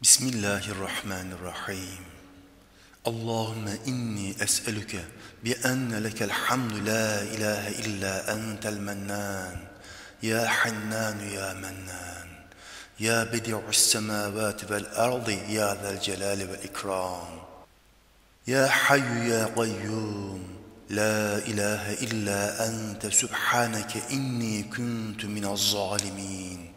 بسم الله الرحمن الرحيم. اللهم إني أسألك بأن لك الحمد لا إله إلا أنت المنان، يا حنان يا منان، يا بديع السماوات والأرض، يا ذا الجلال والإكرام، يا حي يا قيوم، لا إله إلا أنت سبحانك إني كنت من الظالمين.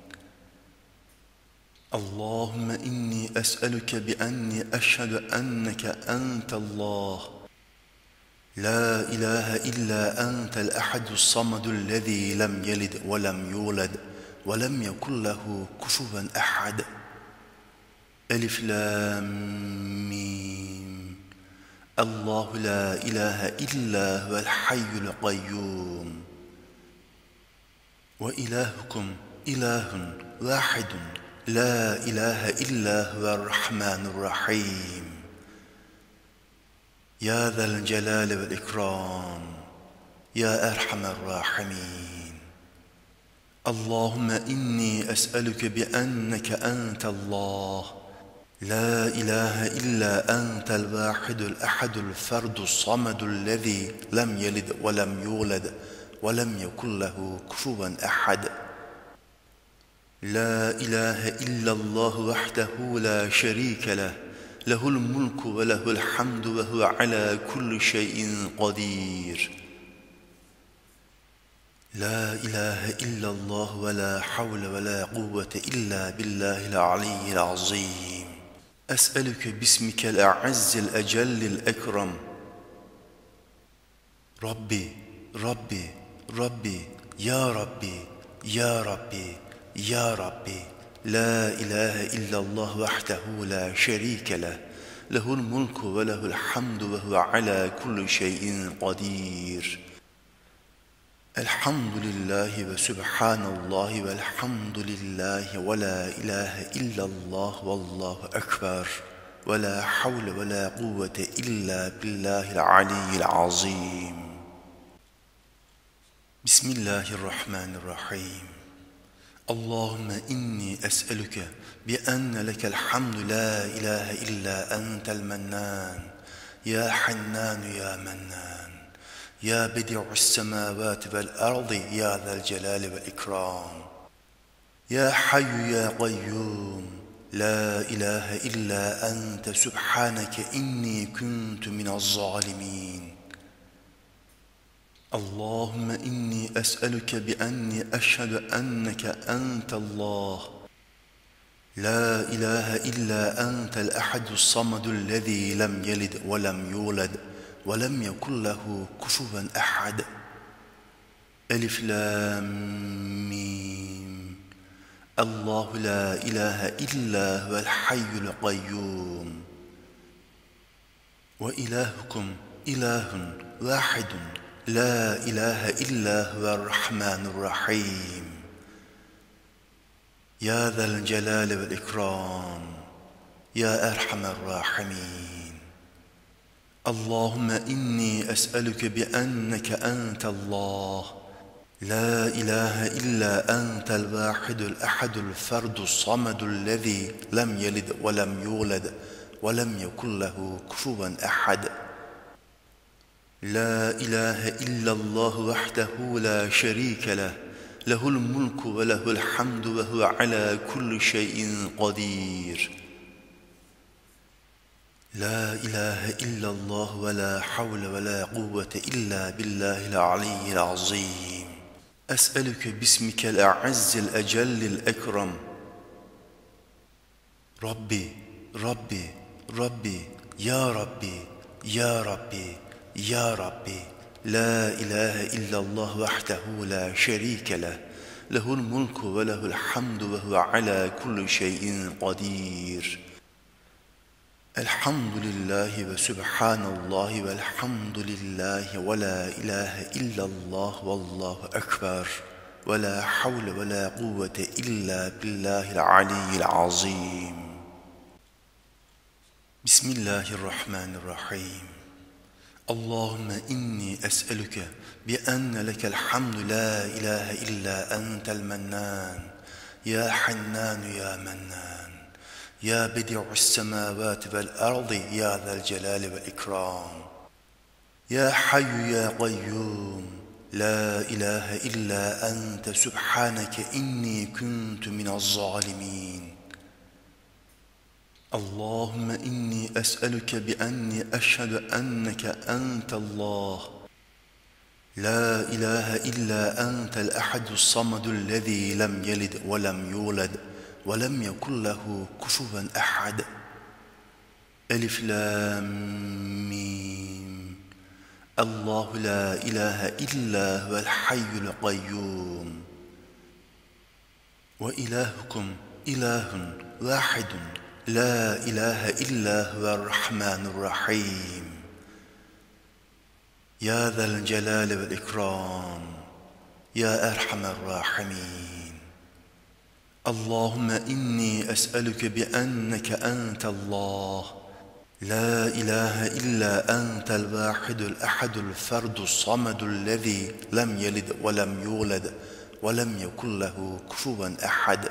اللهم إني أسألك بأني أشهد أنك أنت الله، لا إله إلا أنت الأحد الصمد الذي لم يلد ولم يولد ولم يكن له كفوا أحد. ألف لام ميم. الله لا إله إلا هو الحي القيوم، وإلهكم إله واحد لا إله إلا هو الرحمن الرحيم، يا ذا الجلال والإكرام، يا أرحم الراحمين. اللهم إني أسألك بأنك أنت الله، لا إله إلا أنت الواحد الأحد الفرد الصمد الذي لم يلد ولم يولد ولم يكن له كفوا أحد. لا إله إلا الله وحده لا شريك له، له الملك وله الحمد وهو على كل شيء قدير. لا إله إلا الله ولا حول ولا قوة إلا بالله العلي العظيم. أسألك باسمك الأعز الأجل الأكرم. ربي ربي ربي يا ربي يا ربي يا ربي، لا إله إلا الله وحده لا شريك له، له الملك وله الحمد وهو على كل شيء قدير. الحمد لله وسبحان الله والحمد لله ولا إله إلا الله والله أكبر، ولا حول ولا قوة إلا بالله العلي العظيم. بسم الله الرحمن الرحيم. اللهم إني أسألك بأن لك الحمد لا إله إلا أنت المنان، يا حنان يا منان، يا بديع السماوات والأرض، يا ذا الجلال والإكرام، يا حي يا قيوم، لا إله إلا أنت الأحد الصمد الذي لم يلد ولم يولد ولم يكن له كفوا أحد. ألف لام ميم. الله لا إله إلا هو الحي القيوم، وإلهكم إله واحد لا إله إلا هو الرحمن الرحيم، يا بديع السماوات والأرض، يا ذا الجلال والإكرام، يا حي يا قيوم، لا إله إلا أنت سبحانك إني كنت من الظالمين. اللهم إني أسألك بأني أشهد أنك أنت الله، لا إله إلا أنت الأحد الصمد الذي لم يلد ولم يولد ولم يكن له كفوا أحد. ألف لام ميم. الله لا إله إلا هو الحي القيوم، وإلهكم إله واحد لا إله إلا هو الرحمن الرحيم، يا ذا الجلال والإكرام، يا أرحم الراحمين. اللهم إني أسألك بأنك أنت الله، لا إله إلا أنت الواحد الأحد الفرد الصمد الذي لم يلد ولم يولد ولم يكن له كفوا أحد. لا إله إلا الله وحده لا شريك له، له الملك وله الحمد وهو على كل شيء قدير. لا إله إلا الله ولا حول ولا قوة إلا بالله العلي العظيم. أسألك باسمك الأعز الأجل الأكرم. ربي ربي ربي يا ربي يا ربي يا ربي، لا إله إلا الله وحده لا شريك له، له الملك وله الحمد وهو على كل شيء قدير. الحمد لله وسبحان الله والحمد لله ولا إله إلا الله والله أكبر، ولا حول ولا قوة إلا بالله العلي العظيم. بسم الله الرحمن الرحيم. اللهم إني أسألك بأن لك الحمد لا إله إلا أنت المنان، يا حنان يا منان، يا بديع السماوات والأرض يا ذا الجلال والإكرام. يا حي يا قيوم لا إله إلا أنت سبحانك إني كنت من الظالمين. اللهم إني أسألك بأني أشهد أنك أنت الله لا إله إلا أنت الأحد الصمد الذي لم يلد ولم يولد ولم يكن له كفوا أحد. ألف لام ميم. الله لا إله إلا هو الحي القيوم. وإلهكم إله واحد لا إله إلا هو الرحمن الرحيم. يا ذا الجلال والإكرام يا أرحم الراحمين. اللهم إني أسألك بأنك أنت الله لا إله إلا أنت الواحد الأحد الفرد الصمد الذي لم يلد ولم يولد ولم يكن له كفوا أحد.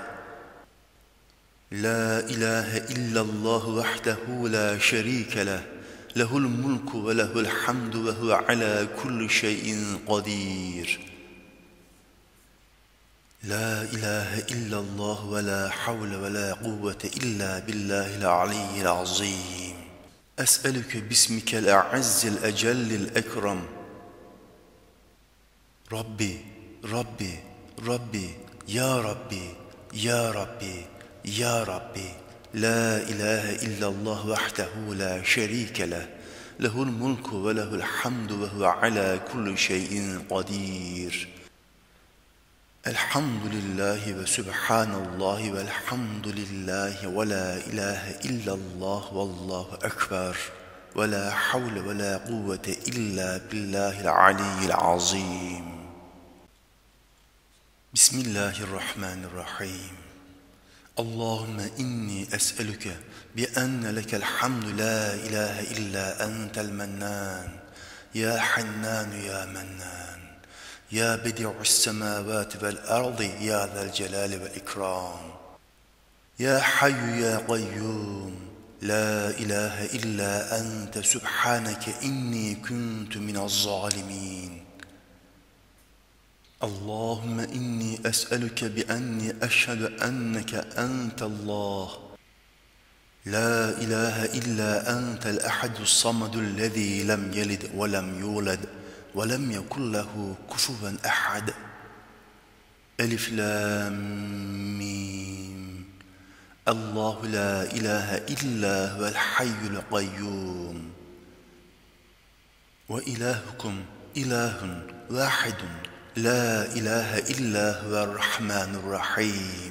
لا إله إلا الله وحده لا شريك له له الملك وله الحمد وهو على كل شيء قدير. لا إله إلا الله ولا حول ولا قوة إلا بالله العلي العظيم. أسألك باسمك الأعز الأجل الأكرم. ربي ربي ربي يا ربي يا ربي يا ربي. لا إله إلا الله وحده لا شريك له له الملك وله الحمد وهو على كل شيء قدير. الحمد لله وسبحان الله والحمد لله ولا إله إلا الله والله أكبر ولا حول ولا قوة إلا بالله العلي العظيم. بسم الله الرحمن الرحيم. اللهم إني أسألك بأن لك الحمد لا إله إلا أنت المنان يا حنان يا منان يا بديع السماوات والأرض يا ذا الجلال والإكرام. يا حي يا قيوم لا إله إلا أنت سبحانك إني كنت من الظالمين. اللهم إني أسألك بأني أشهد أنك أنت الله لا إله إلا أنت الأحد الصمد الذي لم يلد ولم يولد ولم يكن له كفوا أحد. ألف لام ميم. الله لا إله إلا هو الحي القيوم. وإلهكم إله واحد لا إله إلا هو الرحمن الرحيم.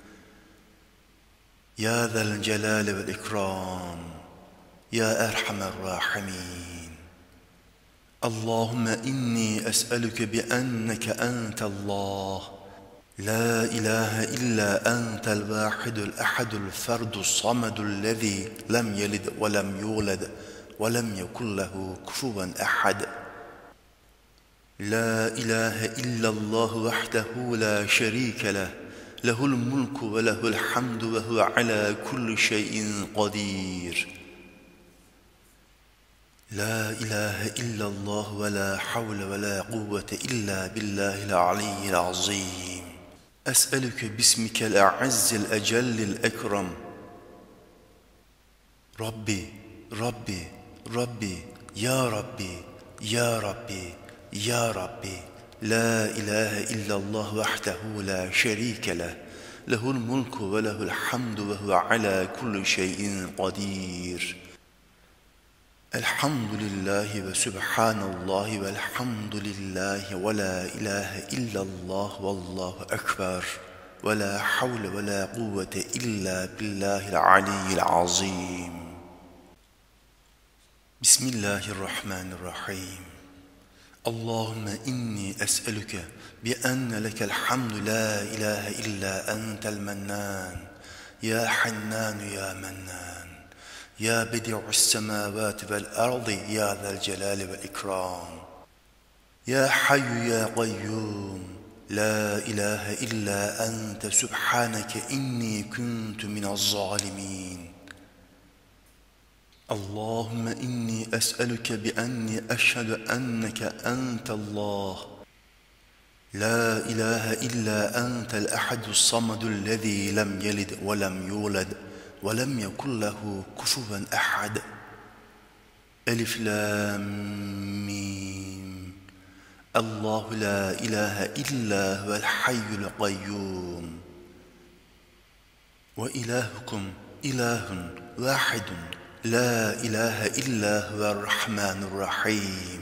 يا ذا الجلال والإكرام يا أرحم الراحمين. اللهم إني أسألك بأنك أنت الله لا إله إلا أنت الواحد الأحد الفرد الصمد الذي لم يلد ولم يولد ولم يكن له كفوا أحد. لا إله إلا الله وحده لا شريك له له الملك وله الحمد وهو على كل شيء قدير. لا إله إلا الله ولا حول ولا قوة إلا بالله العلي العظيم. أسألك باسمك الأعز الأجل الأكرم. ربي ربي ربي يا ربي يا ربي يا ربي. لا إله إلا الله وحده لا شريك له له الملك وله الحمد وهو على كل شيء قدير. الحمد لله وسبحان الله والحمد لله ولا إله إلا الله والله أكبر ولا حول ولا قوة إلا بالله العلي العظيم. بسم الله الرحمن الرحيم. اللهم إني أسألك بأن لك الحمد لا إله إلا أنت المنان يا حنان يا منان يا بديع السماوات والأرض يا ذا الجلال والإكرام. يا حي يا قيوم لا إله إلا أنت سبحانك إني كنت من الظالمين. اللهم إني أسألك بأني أشهد أنك أنت الله، لا إله إلا أنت الأحد الصمد الذي لم يلد ولم يولد ولم يكن له كفوا أحد. ألف لام ميم. الله لا إله إلا هو الحي القيوم، وإلهكم إله واحد لا إله إلا هو الرحمن الرحيم.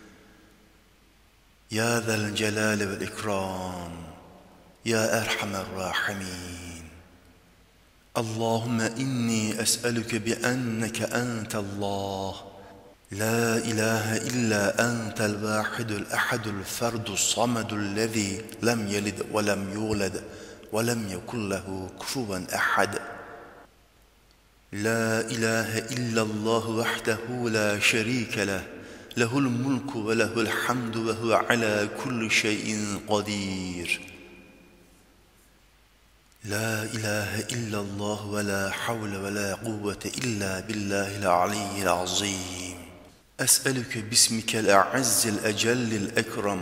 يا ذا الجلال والإكرام، يا أرحم الراحمين. اللهم إني أسألك بأنك أنت الله، لا إله إلا أنت الواحد الأحد الفرد الصمد الذي لم يلد ولم يولد ولم يكن له كفوا أحد. لا إله إلا الله وحده لا شريك له، له الملك وله الحمد وهو على كل شيء قدير. لا إله إلا الله ولا حول ولا قوة إلا بالله العلي العظيم. أسألك باسمك الأعز الأجل الأكرم.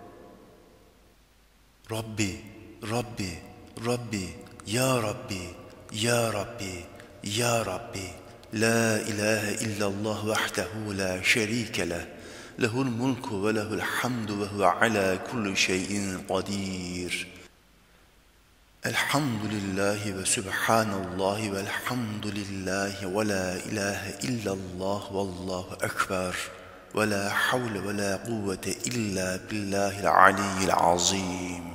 ربي ربي ربي يا ربي يا ربي يا ربي، لا إله إلا الله وحده لا شريك له، له الملك وله الحمد وهو على كل شيء قدير. الحمد لله وسبحان الله والحمد لله ولا إله إلا الله والله أكبر، ولا حول ولا قوة إلا بالله العلي العظيم.